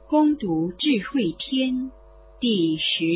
攻读智慧篇第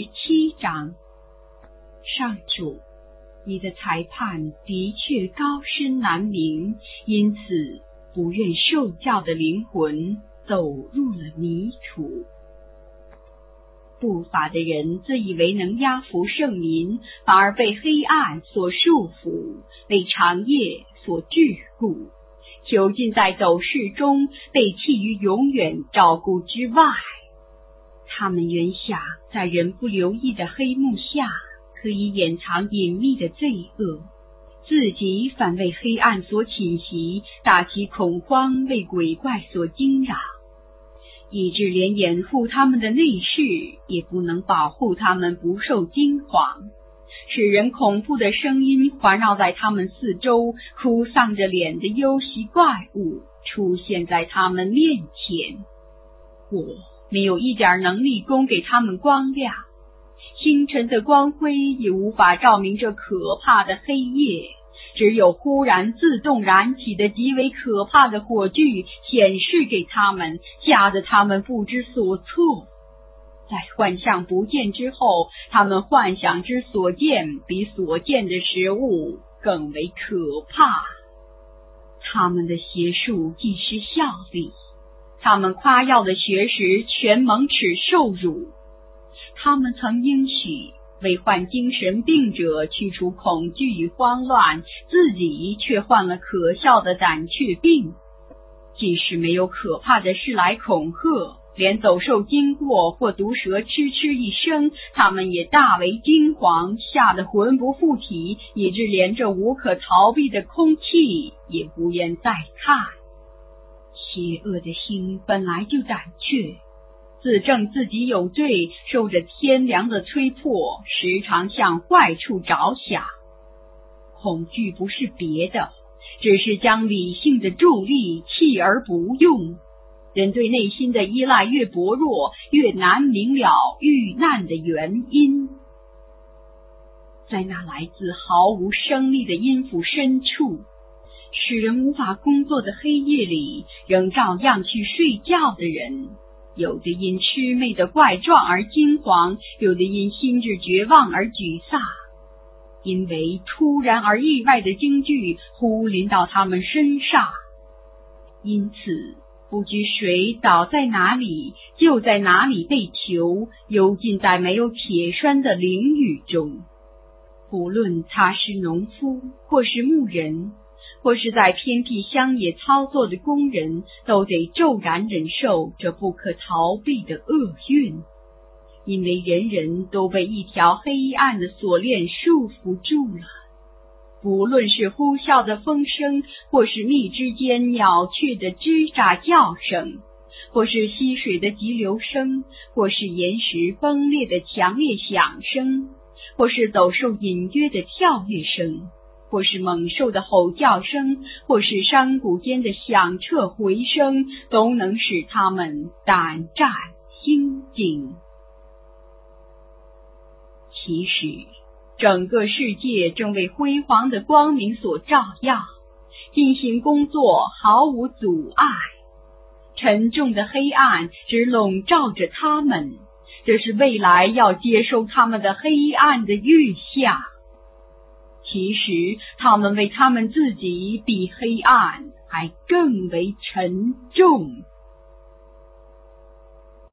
17章。上主，你的裁判的确高深难明，因此不愿受教的灵魂走入了迷途。不法的人自以为能压服圣民，反而被黑暗所束缚，被长夜所桎梏，囚禁在斗室中，被弃于永远照顾之外。他们原想在人不留意的黑幕下可以掩藏隐秘的罪恶，自己反为黑暗所侵袭，大起恐慌，为鬼怪所惊扰，以致连掩护他们的内侍也不能保护他们不受惊惶，使人恐怖的声音环绕在他们四周，哭丧着脸的幽习怪物出现在他们面前。我没有一点能力供给他们光亮，星辰的光辉也无法照明这可怕的黑夜，只有忽然自动燃起的极为可怕的火炬显示给他们，吓得他们不知所措。在幻象不见之后，他们幻想之所见比所见的食物更为可怕。他们的邪术既失效力，他们夸耀的学识全蒙耻受辱。他们曾应许为患精神病者去除恐惧与慌乱，自己却患了可笑的胆怯病。即使没有可怕的事来恐吓，连走兽经过或毒蛇嗤嗤一声，他们也大为惊惶，吓得魂不附体，以致连这无可逃避的空气也不愿再看。邪恶的心本来就胆怯，自证自己有罪，受着天良的催迫，时常向坏处着想。恐惧不是别的，只是将理性的助力弃而不用。人对内心的依赖越薄弱，越难明了遇难的原因。在那来自毫无生力的阴府深处，使人无法工作的黑夜里，仍照样去睡觉的人，有的因魑魅的怪状而惊惶，有的因心智绝望而沮丧，因为突然而意外的惊惧忽临到他们身上。因此不知谁倒在哪里，就在哪里被囚，幽禁在没有铁栓的囹圄中。不论他是农夫，或是牧人，或是在偏僻乡野操作的工人，都得骤然忍受这不可逃避的厄运，因为人人都被一条黑暗的锁链束缚住了。不论是呼啸的风声，或是密枝间鸟雀的吱喳叫声，或是溪水的急流声，或是岩石崩裂的强烈响声，或是走兽隐约的跳跃声，或是猛兽的吼叫声，或是山谷间的响彻回声，都能使他们胆战心惊。其实整个世界正为辉煌的光明所照耀，进行工作毫无阻碍。沉重的黑暗只笼罩着他们，这是未来要接收他们的黑暗的预象。其实他们为他们自己比黑暗还更为沉重。